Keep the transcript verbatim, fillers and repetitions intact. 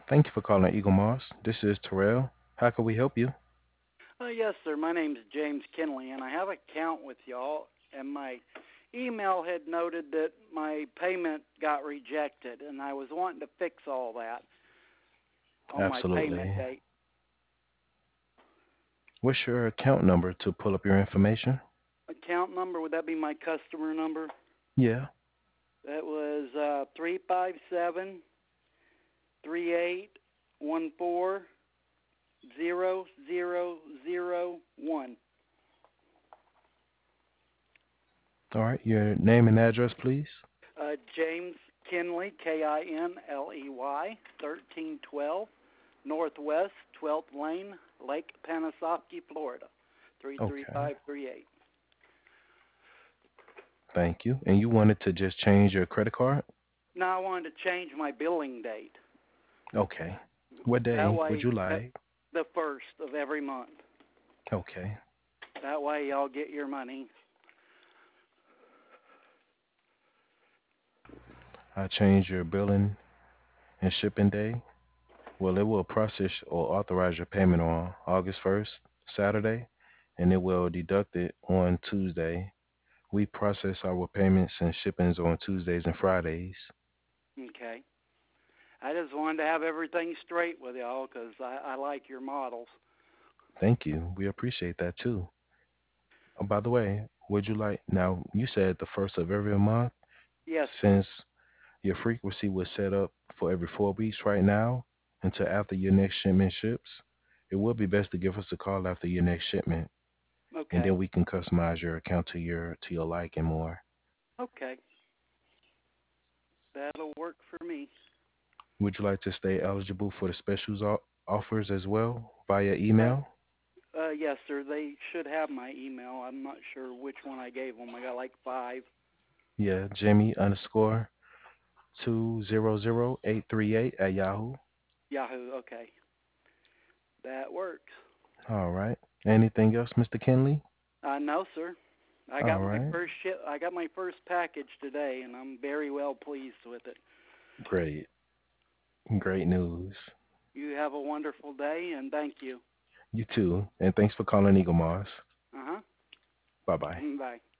Thank you for calling Eagle Moss. This is Terrell. How can we help you? Uh, yes, sir. My name's James Kinley, and I have an account with y'all. And my email had noted that my payment got rejected, and I was wanting to fix all that on my payment Absolutely. date. What's your account number to pull up your information? Account number, would that be my customer number? Yeah. That was uh, three five seven three eight one four zero zero zero one. All right. Your name and address, please. Uh, James Kinley, K I N L E Y, thirteen twelve Northwest twelfth Lane, Lake Panasoffkee, Florida, Okay. three three five three eight. Thank you. And you wanted to just change your credit card? Now I wanted to change my billing date. Okay. What That day would way, you that, like? the first of every month. Okay. That way y'all get your money. I change your billing and shipping day. Well, it will process or authorize your payment on August first, Saturday, and it will deduct it on Tuesday. We process our payments and shippings on Tuesdays and Fridays. Okay. I just wanted to have everything straight with y'all because I, I like your models. Thank you. We appreciate that too. Oh, by the way, would you like, now you said the first of every month, Yes, sir. since your frequency was set up for every four weeks right now until after your next shipment ships, it would be best to give us a call after your next shipment, and then Okay. we can customize your account to your to your liking more. Okay. That'll work for me. Would you like to stay eligible for the specials o- offers as well via Uh, email? uh, yes, sir. They should have my email. I'm not sure which one I gave them. I got like five. Yeah, Jimmy underscore two zero zero eight three eight at Yahoo. Yahoo. Okay. That works. All right. Anything else, mister Kinley? Uh, no, sir. I All got my right. first ship. I got my first package today, and I'm very well pleased with it. Great. Great news. You have a wonderful day, and thank you. You too. And thanks for calling Eagle Moss. Uh huh. Bye bye. Bye.